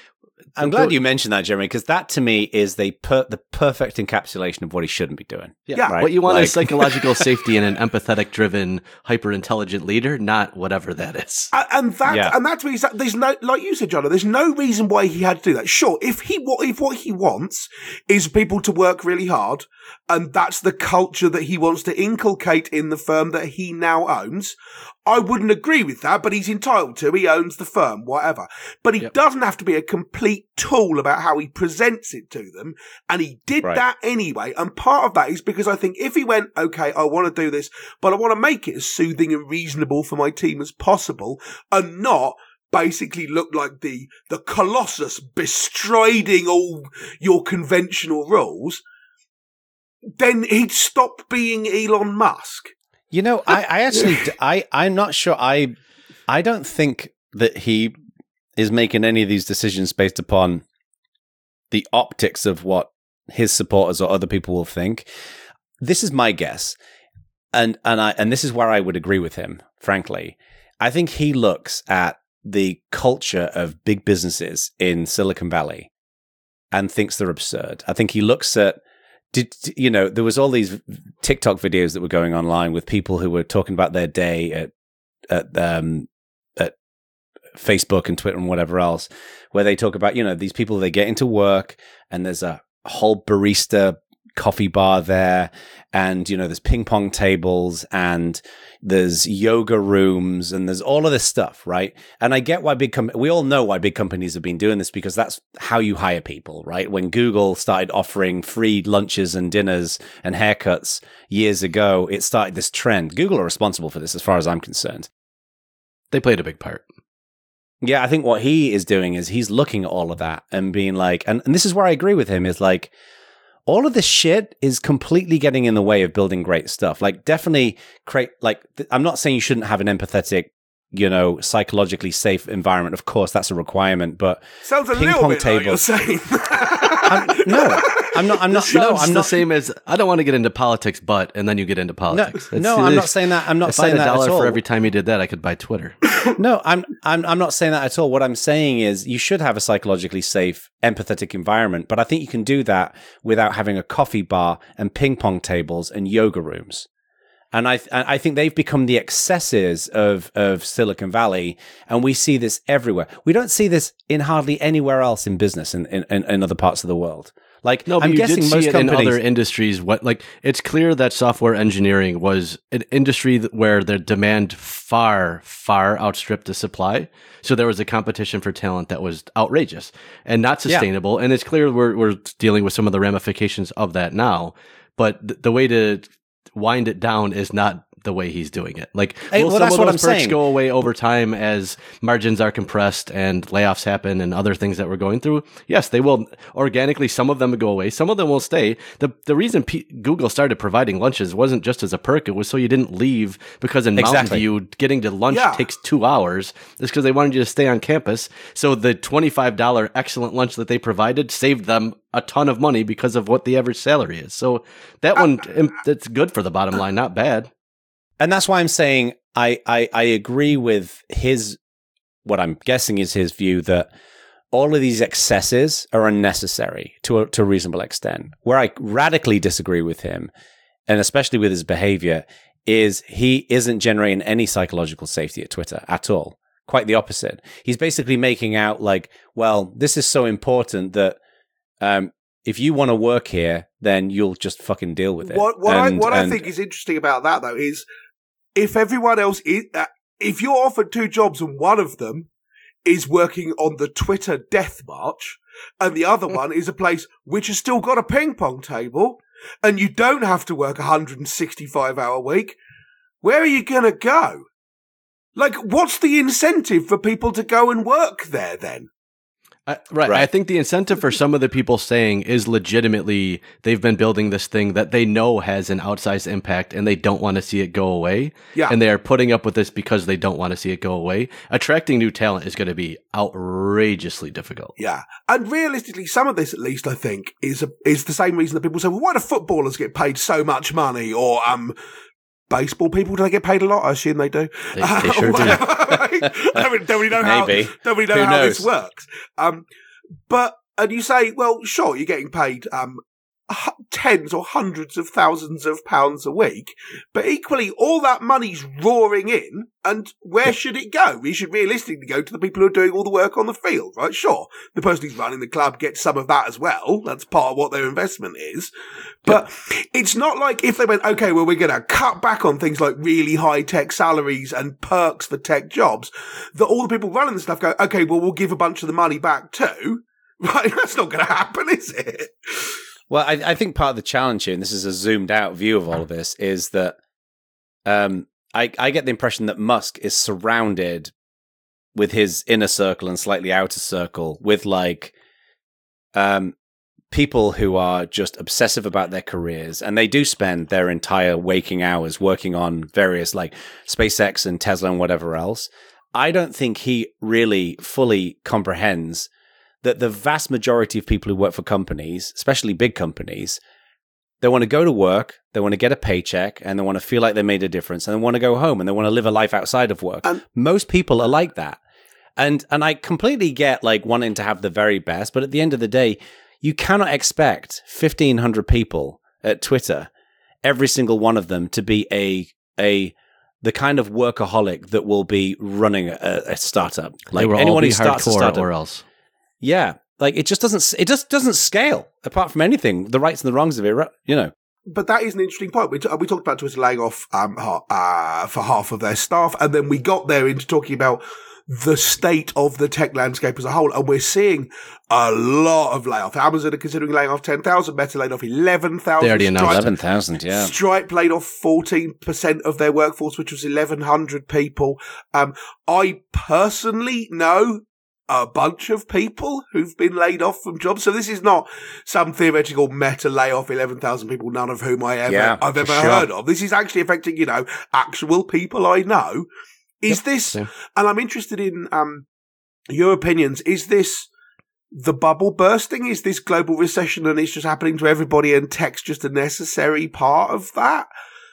I'm glad you mentioned that, Jeremy, because that to me is the per- the perfect encapsulation of what he shouldn't be doing. Yeah, yeah. Right? What you want like- is psychological safety and an empathetic, driven, hyper intelligent leader, not whatever that is. And that, yeah. and that to me, is, there's no, like you said, John, there's no reason why he had to do that. Sure, if he if what he wants is people to work really hard, and that's the culture that he wants to inculcate in the firm that he now owns, I wouldn't agree with that, but he's entitled to. He owns the firm, whatever. But he yep. doesn't have to be a complete tool about how he presents it to them. And he did right. that anyway. And part of that is because I think if he went, okay, I want to do this, but I want to make it as soothing and reasonable for my team as possible and not basically look like the, the colossus bestriding all your conventional rules, then he'd stop being Elon Musk. You know, I, I actually, I, I'm not sure. I, I don't think that he is making any of these decisions based upon the optics of what his supporters or other people will think. This is my guess, and and I and this is where I would agree with him. Frankly, I think he looks at the culture of big businesses in Silicon Valley and thinks they're absurd. I think he looks at. Did you know there was all these TikTok videos that were going online with people who were talking about their day at at um at Facebook and Twitter and whatever else, where they talk about, you know, these people, they get into work and there's a whole barista coffee bar there, and you know there's ping pong tables and there's yoga rooms and there's all of this stuff, right? And I get why big com- we all know why big companies have been doing this, because that's how you hire people, right? When Google started offering free lunches and dinners and haircuts years ago, it started this trend. Google are responsible for this as far as I'm concerned. They played a big part. Yeah, I think what he is doing is he's looking at all of that and being like, and, and this is where I agree with him, is like, all of this shit is completely getting in the way of building great stuff. Like, definitely create, like, th- I'm not saying you shouldn't have an empathetic, you know, psychologically safe environment. Of course, that's a requirement, but sounds a ping little pong bit tables, like you're saying. I'm, no, I'm not, I'm not, This no, sounds I'm the not. same as, I don't want to get into politics, but, and then you get into No, politics. It's- no, I'm not saying that. I'm not if I saying had a that dollar at all. for every time you did that, I could buy Twitter. No, I'm, I'm, I'm not saying that at all. What I'm saying is you should have a psychologically safe, empathetic environment, but I think you can do that without having a coffee bar and ping pong tables and yoga rooms. And I, I think they've become the excesses of, of Silicon Valley, and we see this everywhere. We don't see this in hardly anywhere else in business in, in, in other parts of the world. Like, No, but I'm you guessing did see most it companies in other industries. What, like, it's clear that software engineering was an industry that, where the demand far, far outstripped the supply. So there was a competition for talent that was outrageous and not sustainable. Yeah. And it's clear we're we're dealing with some of the ramifications of that now. But th- the way to wind it down is not the way he's doing it. Like, Hey, will well, some that's of what those I'm perks saying. go away over time as margins are compressed and layoffs happen and other things that we're going through? Yes, they will. Organically, some of them will go away. Some of them will stay. The the reason P- Google started providing lunches wasn't just as a perk. It was so you didn't leave, because in Mountain Exactly. View, getting to lunch Yeah. takes two hours. It's because they wanted you to stay on campus. So the twenty-five dollars excellent lunch that they provided saved them a ton of money because of what the average salary is. So that one, um, that's good for the bottom line, not bad. And that's why I'm saying I, I, I agree with his, what I'm guessing is his view that all of these excesses are unnecessary to a, to a reasonable extent. Where I radically disagree with him, and especially with his behavior, is he isn't generating any psychological safety at Twitter at all. Quite the opposite. He's basically making out like, well, this is so important that um, if you want to work here, then you'll just fucking deal with it. What, what, And- I, what and- I think is interesting about that, though, is if everyone else is, uh, if you're offered two jobs and one of them is working on the Twitter death march, and the other one is a place which has still got a ping pong table, and you don't have to work a one hundred sixty-five hour week, where are you going to go? Like, what's the incentive for people to go and work there then? I, right. Right. I think the incentive for some of the people staying is legitimately they've been building this thing that they know has an outsized impact and they don't want to see it go away. Yeah. And they are putting up with this because they don't want to see it go away. Attracting new talent is going to be outrageously difficult. Yeah. And realistically, some of this, at least, I think, is a, is the same reason that people say, well, why do footballers get paid so much money? Or, um, baseball people, do they get paid a lot? I assume they do. They- they sure do. I mean, don't we know how, Maybe. don't we know Who how knows? this works? Um, but, and you say, well, sure, you're getting paid, um, hu- tens or hundreds of thousands of pounds a week, but equally all that money's roaring in, and where should it go? It should realistically go to the people who are doing all the work on the field, right? Sure, the person who's running the club gets some of that as well. That's part of what their investment is. But it's not like if they went, okay, well, we're going to cut back on things like really high tech salaries and perks for tech jobs, that all the people running the stuff go, okay, well, we'll give a bunch of the money back too. Right? That's not going to happen, is it? Well, I, I think part of the challenge here, and this is a zoomed out view of all of this, is that um, I, I get the impression that Musk is surrounded with his inner circle and slightly outer circle with like um, people who are just obsessive about their careers, and they do spend their entire waking hours working on various like SpaceX and Tesla and whatever else. I don't think he really fully comprehends that the vast majority of people who work for companies, especially big companies, they want to go to work, they want to get a paycheck, and they want to feel like they made a difference, and they want to go home, and they want to live a life outside of work. Um, Most people are like that. And and I completely get like wanting to have the very best, but at the end of the day, you cannot expect fifteen hundred people at Twitter, every single one of them to be a a the kind of workaholic that will be running a, a startup. Like Like will anyone all be who starts a hardcore startup, or else. yeah, like it just doesn't. It just doesn't scale. Apart from anything, the rights and the wrongs of it, you know. But that is an interesting point. We, t- we talked about Twitter laying off um, ha- uh, for half of their staff, and then we got there into talking about the state of the tech landscape as a whole, and we're seeing a lot of layoff. Amazon are considering laying off ten thousand, Meta laid off eleven thousand. They already announced eleven thousand, yeah. Stripe laid off fourteen percent of their workforce, which was eleven hundred people. Um, I personally know a bunch of people who've been laid off from jobs. So this is not some theoretical Meta layoff eleven thousand people, none of whom I ever, Yeah, I've ever for sure. heard of. This is actually affecting, you know, actual people I know. Is Yep, this, same. and I'm interested in um, your opinions, is this the bubble bursting? Is this global recession and it's just happening to everybody and tech's just a necessary part of that?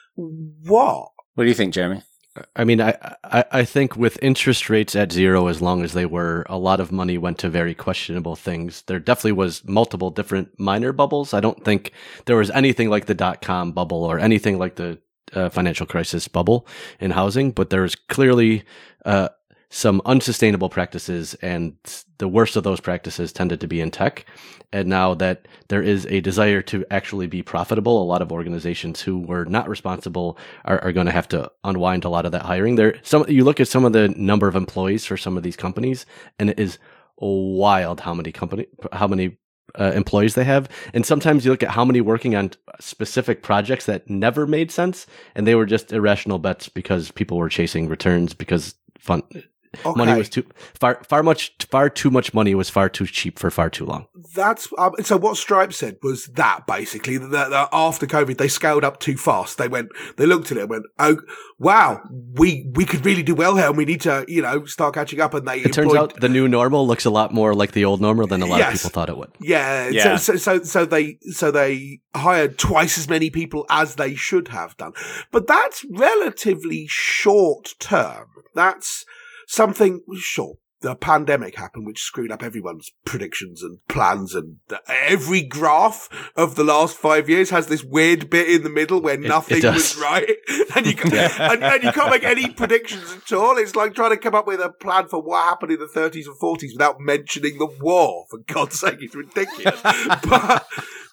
What? What do you think, Jeremy? I mean, I, I, I think with interest rates at zero, as long as they were, a lot of money went to very questionable things. There definitely was multiple different minor bubbles. I don't think there was anything like the dot-com bubble or anything like the uh, financial crisis bubble in housing, but there's clearly uh, some unsustainable practices, and the worst of those practices tended to be in tech. And now that there is a desire to actually be profitable, a lot of organizations who were not responsible are, are going to have to unwind a lot of that hiring. There, some you look at some of the number of employees for some of these companies, and it is wild how many company how many uh, employees they have. And sometimes you look at how many working on specific projects that never made sense, and they were just irrational bets because people were chasing returns because fun. Okay. Money was too far, far much, far too much money was far too cheap for far too long. That's um, so. What Stripe said was that basically that, that after COVID they scaled up too fast. They went, they looked at it and went, "Oh, wow, we we could really do well here, and we need to, you know, start catching up." And they It turns out the new normal looks a lot more like the old normal than a lot Yes. of people thought it would. Yeah, Yeah. So, so so so they so they hired twice as many people as they should have done, but that's relatively short term. That's something sure. The pandemic happened, which screwed up everyone's predictions and plans, and every graph of the last five years has this weird bit in the middle where nothing does. was right, and you can, and, and you can't make any predictions at all. It's like trying to come up with a plan for what happened in the thirties and forties without mentioning the war. For God's sake, it's ridiculous. but,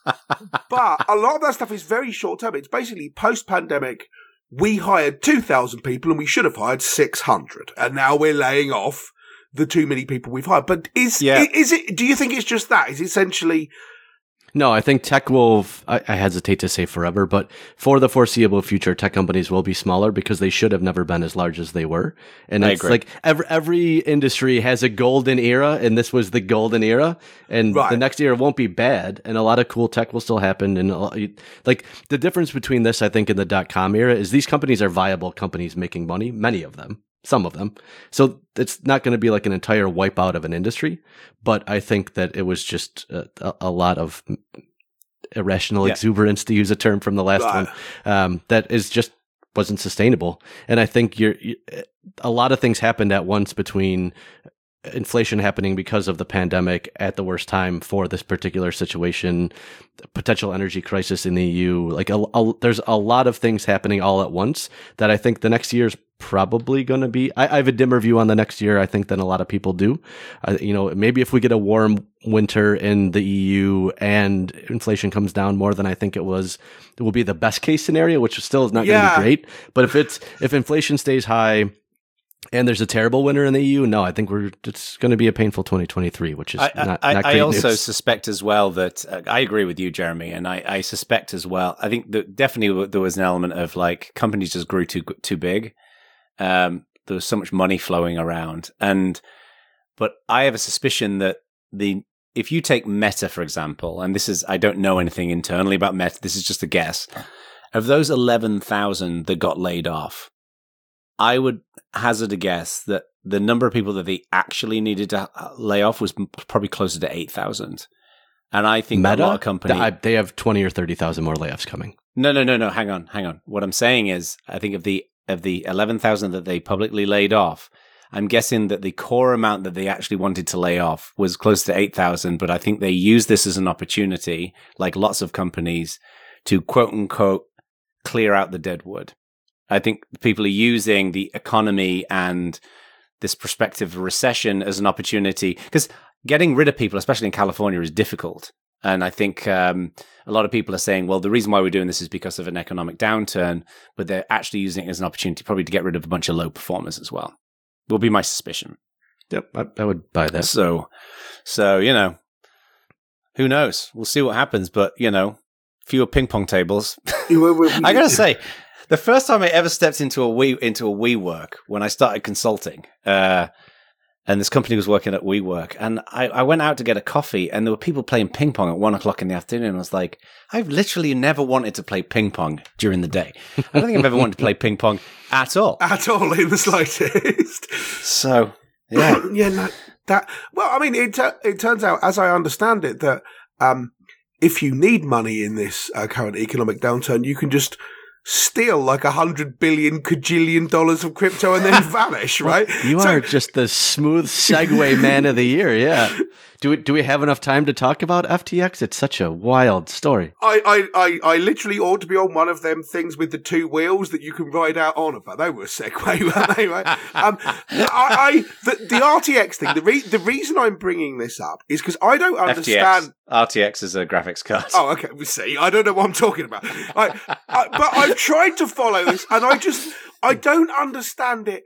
but a lot of that stuff is very short term. It's basically post pandemic. We hired two thousand people and we should have hired six hundred, and now we're laying off the too many people we've hired. But is, Yeah. is it, do you think it's just that? Is it essentially, No, I think tech will, I, I hesitate to say forever, but for the foreseeable future, tech companies will be smaller because they should have never been as large as they were. And I it's agree. like every, every industry has a golden era, and this was the golden era. And Right. the next era won't be bad, and a lot of cool tech will still happen. And a lot- like the difference between this, I think, in the dot-com era is these companies are viable companies making money, many of them. Some of them. So it's not going to be like an entire wipeout of an industry, but I think that it was just a, a, a lot of irrational Yeah. exuberance, to use a term from the last Right. one, um, that is just wasn't sustainable. And I think you're, you, a lot of things happened at once between inflation happening because of the pandemic at the worst time for this particular situation, potential energy crisis in the E U. Like a, a, there's a lot of things happening all at once that I think the next year is probably going to be, I, I have a dimmer view on the next year, I think, than a lot of people do. Uh, you know, maybe if we get a warm winter in the E U and inflation comes down more than I think it was, it will be the best case scenario, which still is not Yeah. going to be great. But if it's, if inflation stays high, and there's a terrible winter in the E U, no, I think we're it's going to be a painful twenty twenty-three, which is I, not, I, not I great also news. suspect as well that uh, I agree with you, Jeremy, and I, I suspect as well. I think that definitely there was an element of like companies just grew too too big. Um, there was so much money flowing around, and but I have a suspicion that the if you take Meta for example, and this is I don't know anything internally about Meta. This is just a guess. Of those eleven thousand that got laid off, I would hazard a guess that the number of people that they actually needed to lay off was probably closer to eight thousand. And I think Meta, a lot of companies... I- they have twenty or thirty thousand more layoffs coming. No, no, no, no. Hang on, hang on. What I'm saying is, I think of the of the eleven thousand that they publicly laid off, I'm guessing that the core amount that they actually wanted to lay off was close to eight thousand, but I think they used this as an opportunity, like lots of companies, to quote unquote clear out the dead wood. I think people are using the economy and this prospective recession as an opportunity, because getting rid of people, especially in California, is difficult. And I think um, a lot of people are saying, well, the reason why we're doing this is because of an economic downturn, but they're actually using it as an opportunity probably to get rid of a bunch of low performers as well. Will be my suspicion. Yep, I, I would buy that. So, so, you know, who knows? We'll see what happens, but, you know, fewer ping pong tables. I gotta say, the first time I ever stepped into a we into a WeWork when I started consulting, uh, and this company was working at WeWork, and I, I went out to get a coffee, and there were people playing ping pong at one o'clock in the afternoon. And I was like, I've literally never wanted to play ping pong during the day. I don't think I've ever wanted to play ping pong at all, at all in the slightest. So, yeah, yeah, no, that. Well, I mean, it it turns out, as I understand it, that um, if you need money in this uh, current economic downturn, you can just steal like a hundred billion cajillion dollars of crypto and then vanish, right? You so, are just the smooth segue man of the year. Yeah. Do we, do we have enough time to talk about F T X? It's such a wild story. I, I, I, I literally ought to be on one of them things with the two wheels that you can ride out on, but they were a segue, weren't they? Right? Um, I, I, the, the R T X thing, the, re, the reason I'm bringing this up is because I don't understand. F T X. R T X is a graphics card. Oh, okay. We see. I don't know what I'm talking about. I, I, but I've tried to follow this, and I just, I don't understand it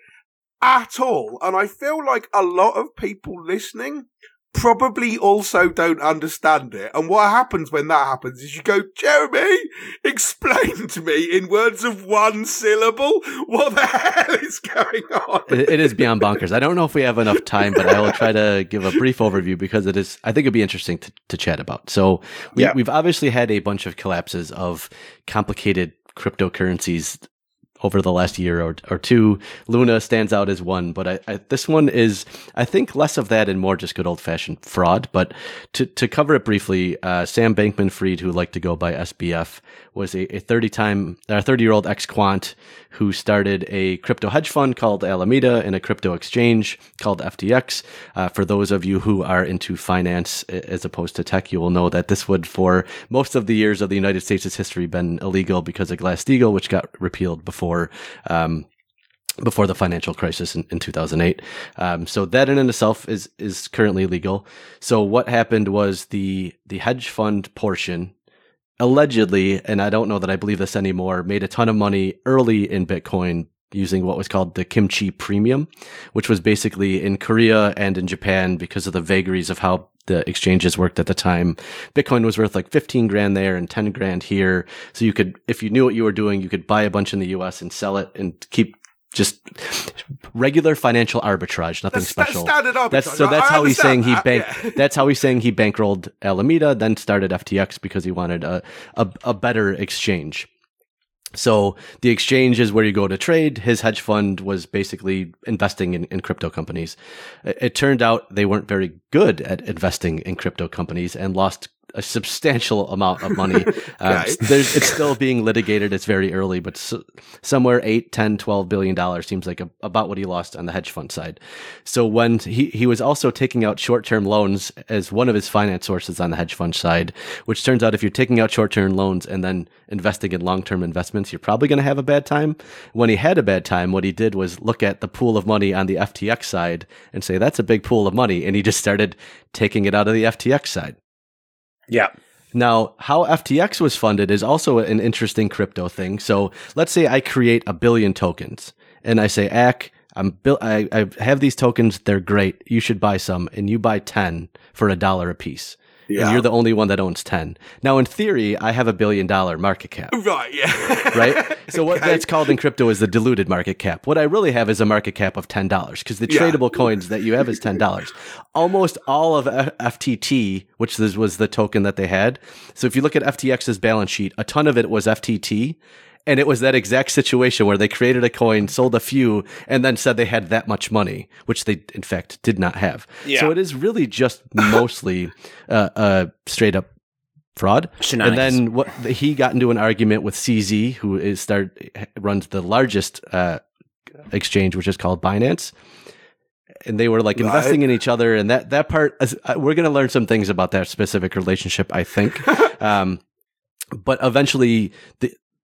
at all. And I feel like a lot of people listening probably also don't understand it. And what happens when that happens is you go, Jeremy, explain to me in words of one syllable what the hell is going on. It, it is beyond bonkers. I don't know if we have enough time, but I will try to give a brief overview because it is, I think it'd be interesting to, to chat about. So we, yeah. we've obviously had a bunch of collapses of complicated cryptocurrencies over the last year or, or two. Luna stands out as one, but I, I, this one is, I think, less of that and more just good old-fashioned fraud. But to, to cover it briefly, uh, Sam Bankman-Fried, who liked to go by S B F, was a, a thirty-time, a thirty-year-old ex-quant who started a crypto hedge fund called Alameda and a crypto exchange called F T X. Uh, for those of you who are into finance as opposed to tech, you will know that this would, for most of the years of the United States' history, been illegal because of Glass-Steagall, which got repealed before um, before the financial crisis in, in two thousand eight. Um, so that in and of itself is is currently legal. So what happened was the the hedge fund portion, allegedly, and I don't know that I believe this anymore, made a ton of money early in Bitcoin using what was called the kimchi premium, which was basically in Korea and in Japan, because of the vagaries of how the exchanges worked at the time, Bitcoin was worth like fifteen grand there and ten grand here. So you could, if you knew what you were doing, you could buy a bunch in the U S and sell it and keep just regular financial arbitrage, nothing that's, special. That's standard arbitrage. That's, so that's I how he's saying that, he bank. Yeah. That's how he's saying he bankrolled Alameda, then started F T X because he wanted a a, a better exchange. So the exchange is where you go to trade. His hedge fund was basically investing in, in crypto companies. It, it turned out they weren't very good at investing in crypto companies and lost a substantial amount of money. um, there's, it's still being litigated. It's very early, but so, somewhere eight, ten, twelve billion dollars seems like a, about what he lost on the hedge fund side. So when he, he was also taking out short-term loans as one of his finance sources on the hedge fund side, which turns out if you're taking out short-term loans and then investing in long-term investments, you're probably going to have a bad time. When he had a bad time, what he did was look at the pool of money on the F T X side and say, that's a big pool of money. And he just started taking it out of the F T X side. Yeah. Now, how F T X was funded is also an interesting crypto thing. So let's say I create a billion tokens and I say, A C, I'm bil- I, I have these tokens. They're great. You should buy some. And you buy ten for a dollar a piece. Yeah. And you're the only one that owns ten. Now, in theory, I have a billion dollar market cap. Right, yeah. Right? So what okay. that's called in crypto is the diluted market cap. What I really have is a market cap of ten dollars because the yeah. tradable coins that you have is ten dollars. Almost all of F T T, which was the token that they had. So if you look at F T X's balance sheet, a ton of it was F T T. And it was that exact situation where they created a coin, sold a few, and then said they had that much money, which they, in fact, did not have. Yeah. So it is really just mostly uh, uh, straight up fraud. And then what, he got into an argument with C Z, who is start runs the largest uh, exchange, which is called Binance. And they were like right. investing in each other. And that, that part, is, uh, we're going to learn some things about that specific relationship, I think. um, but eventually, the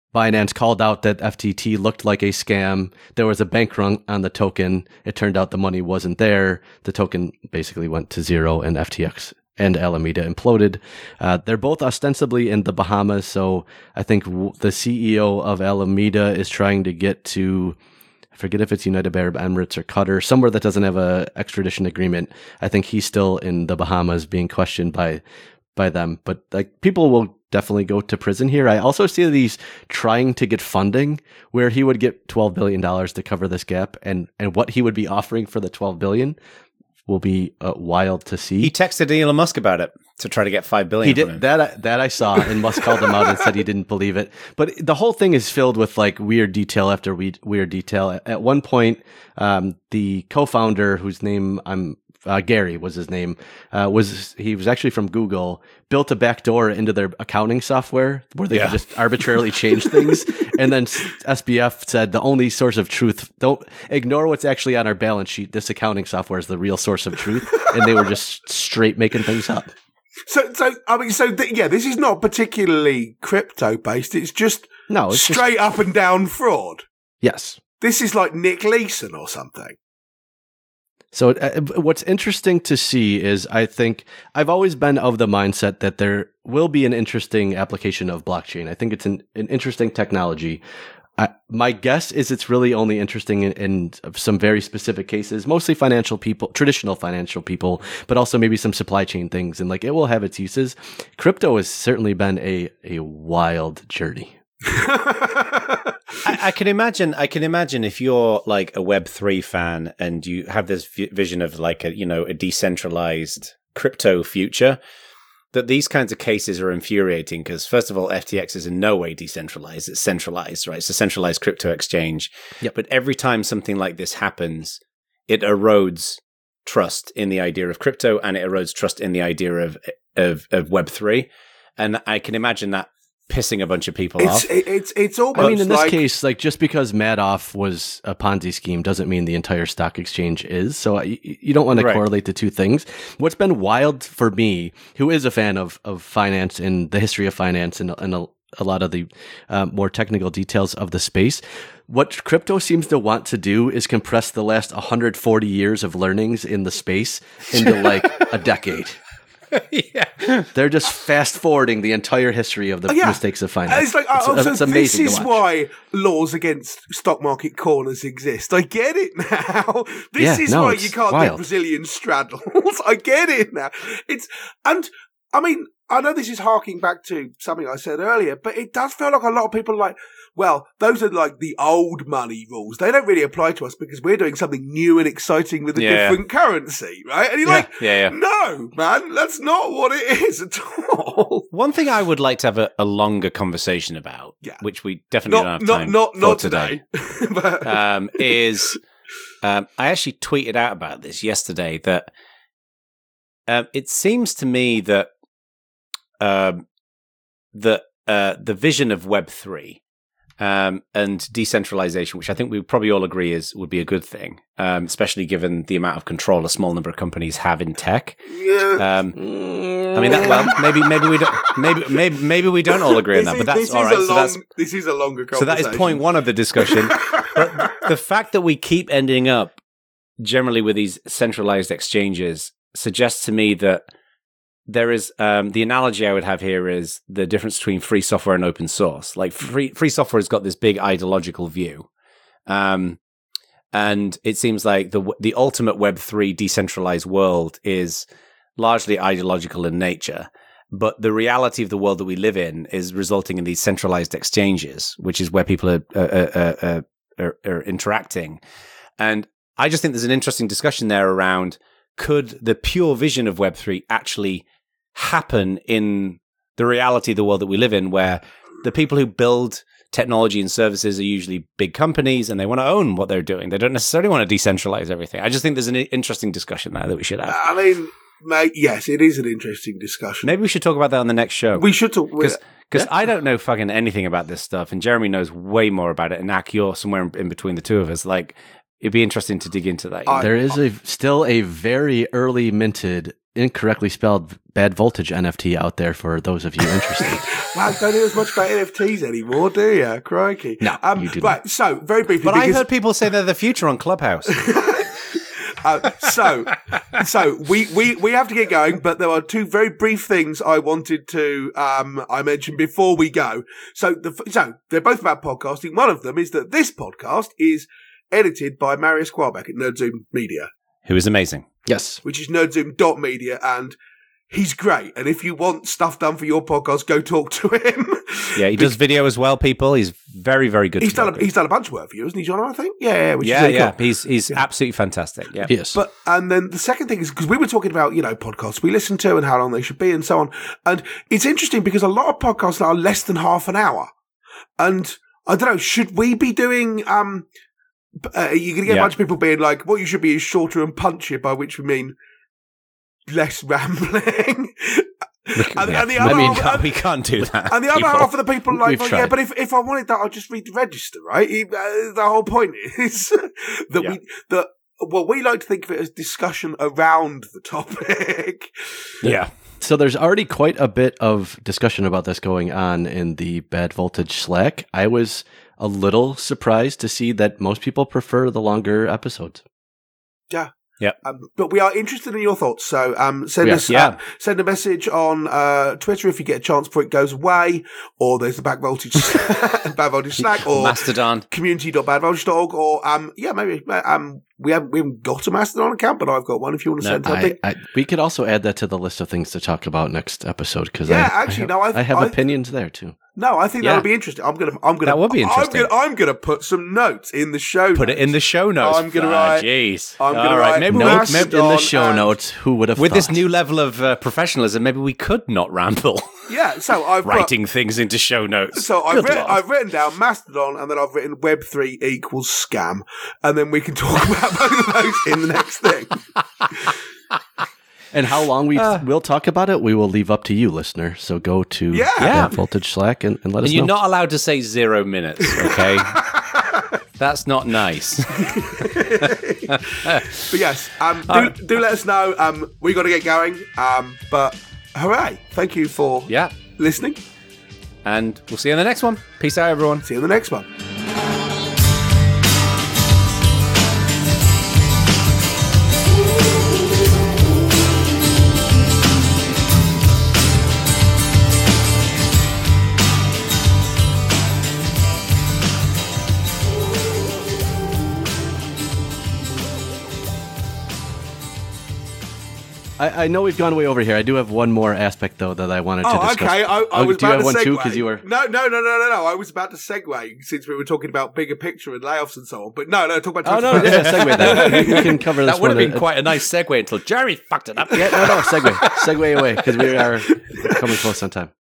Binance called out that F T T looked like a scam. There was a bank run on the token. It turned out the money wasn't there. The token basically went to zero, and F T X and Alameda imploded. Uh, they're both ostensibly in the Bahamas, so I think w- the C E O of Alameda is trying to get to, I forget if it's United Arab Emirates or Qatar, somewhere that doesn't have a extradition agreement. I think he's still in the Bahamas being questioned by by them. But like people will definitely go to prison here. I also see these trying to get funding where he would get twelve billion dollars to cover this gap, and, and what he would be offering for the twelve billion dollars will be uh, wild to see. He texted Elon Musk about it to try to get five billion dollars. He did that. I, that I saw, and Musk called him out and said he didn't believe it. But the whole thing is filled with like weird detail after weird, weird detail. At, at one point, um, the co-founder, whose name I'm Uh, Gary was his name, uh, was he was actually from Google, built a backdoor into their accounting software where they Yeah. could just arbitrarily change things. And then S B F said the only source of truth, don't ignore what's actually on our balance sheet. This accounting software is the real source of truth. And they were just straight making things up. So, so I mean, so th- yeah, this is not particularly crypto based. It's just No, it's straight just, up and down fraud. yes. This is like Nick Leeson or something. So uh, what's interesting to see is I think I've always been of the mindset that there will be an interesting application of blockchain. I think it's an, an interesting technology. I, my guess is it's really only interesting in, in some very specific cases, mostly financial people, traditional financial people, but also maybe some supply chain things. And like it will have its uses. Crypto has certainly been a, a wild journey. I, I can imagine. I can imagine if you're like a Web three fan and you have this v- vision of like a you know a decentralized crypto future, that these kinds of cases are infuriating because first of all, F T X is in no way decentralized; it's centralized, right? It's a centralized crypto exchange. Yep. But every time something like this happens, it erodes trust in the idea of crypto, and it erodes trust in the idea of of, of Web three. And I can imagine that pissing a bunch of people It's off. it, it's it's almost. I mean, in this like, case, like just because Madoff was a Ponzi scheme doesn't mean the entire stock exchange is. So uh, you, you don't want to Right. correlate the two things. What's been wild for me, who is a fan of of finance and the history of finance and, and a, a lot of the uh, more technical details of the space, what crypto seems to want to do is compress the last one hundred forty years of learnings in the space into like a decade. Yeah. They're just fast forwarding the entire history of the Oh, yeah. mistakes of finance. It's like it's, oh, so it's this amazing is to watch. why laws against stock market corners exist. I get it now. This Yeah, is no, why it's you can't wild. get Brazilian straddles. I get it now. It's and I mean I know this is harking back to something I said earlier, but it does feel like a lot of people are like, well, those are like the old money rules. They don't really apply to us because we're doing something new and exciting with a Yeah. different currency, right? And you're Yeah, like, yeah, yeah. no, man, that's not what it is at all. One thing I would like to have a, a longer conversation about, Yeah. which we definitely Not, don't not, have time not, for not today, today. but, um, is um, I actually tweeted out about this yesterday that um, it seems to me that um, that uh, the vision of Web three um, and decentralization, which I think we probably all agree is would be a good thing, um, especially given the amount of control a small number of companies have in tech. yeah. Um, I mean, that, well, maybe maybe we don't maybe maybe maybe we don't all agree on that, This but is- that's this all is right. a So long- that's this is a longer so conversation. that is point one of the discussion. But the fact that we keep ending up generally with these centralized exchanges suggests to me that there is um, the analogy I would have here is the difference between free software and open source. Like free free software has got this big ideological view, um, and it seems like the the ultimate Web three decentralized world is largely ideological in nature. But the reality of the world that we live in is resulting in these centralized exchanges, which is where people are are, are, are, are interacting. And I just think there's an interesting discussion there around, could the pure vision of Web three actually happen in the reality of the world that we live in, where the people who build technology and services are usually big companies and they want to own what they're doing. They don't necessarily want to decentralize everything. I just think there's an interesting discussion there that we should have. I mean, mate, yes, it is an interesting discussion. Maybe we should talk about that on the next show. We should talk. Because yeah. I don't know fucking anything about this stuff, and Jeremy knows way more about it, and Ak, you're somewhere in, in between the two of us. Like, it'd be interesting to dig into that. you I- know? There is a still a very early minted, incorrectly spelled Bad Voltage N F T out there for those of you interested. Wow, don't hear as much about N F Ts anymore, do you? Crikey. No, um, you didn't. Right, so, very briefly. but I because, heard people say they're the future on Clubhouse. uh, so, so we, we, we have to get going, but there are two very brief things I wanted to um, I mentioned before we go. So, the, so they're both about podcasting. One of them is that this podcast is edited by Marius Qualbeck at NerdZoom Media, Who is amazing. Yes. which is nerdzoom dot media, and he's great. And if you want stuff done for your podcast, go talk to him. Yeah, he does video as well, people. He's very, very good. He's to done work a, with. he's done a bunch of work for you, hasn't he, John? I think. Yeah, yeah. Which yeah, is really yeah. cool. He's he's absolutely fantastic. Yeah. Yes. But and then the second thing is because we were talking about you know podcasts we listen to and how long they should be and so on, and it's interesting because a lot of podcasts are less than half an hour, and I don't know, should we be doing? Um, uh, you're going to get Yeah. a bunch of people being like, "What you should be is shorter and punchier," by which we mean less rambling. and, Yeah. and the I other mean, half, and, we can't do that. and the other people. half of the people are like, We've well, yeah, tried. but if, if I wanted that, I'd just read the register, right? It- uh, the whole point is that Yeah. we that well, we like to think of it as discussion around the topic. Yeah. So there's already quite a bit of discussion about this going on in the Bad Voltage Slack. I was a little surprised to see that most people prefer the longer episodes. Yeah. Yep. Um, but we are interested in your thoughts, so um, send Yeah. us Yeah. uh, send a message on uh, Twitter if you get a chance before it goes away, or there's the Back Voltage Bad Voltage Slack, or Mastodon. community dot bad voltage dot org, or um, yeah, maybe um, we haven't we haven't got a Mastodon account, but I've got one. If you want to No, send something, I, I, we could also add that to the list of things to talk about next episode because Yeah, I, actually, I have, no, I- I have I- opinions there too. no, I think Yeah. that would be interesting. I'm gonna I'm gonna That would be I'm interesting. gonna, I'm gonna put some notes in the show. Put it in the show notes. I'm gonna Ah, write- Jeez. I'm gonna All right. write Maybe we, notes Note maybe, in the on show and- notes. Who would have with this thought? new level of uh, professionalism, maybe we could not ramble Yeah, so I've got, writing things into show notes. So I've Good written, Lord. I've written down Mastodon, and then I've written Web three equals scam, and then we can talk about both of those in the next thing. And how long we Uh. will talk about it, we will leave up to you, listener. So go to Yeah. the Yeah. Bad Voltage Slack and, and let And us you're know. not allowed to say zero minutes, okay? That's not nice. But yes, um, do, do let us know. Um, we got to get going. Um, but hooray! Thank you for Yeah. listening. And we'll see you in the next one. Peace out, everyone. See you in the next one. I, I know we've gone way over here. I do have one more aspect, though, that I wanted to Oh, discuss. okay. I, I Oh, was do you about have to one segue. too? Because you were. No, no, no, no, no, no. I was about to segue since we were talking about bigger picture and layoffs and so on. But no, no, talk about. Oh no, Twitter yeah, first. segue that. We, we can cover this That would have one. been uh, quite a nice segue until Jerry fucked it up. Yeah, no, no, segue, segue away because we are coming close on time.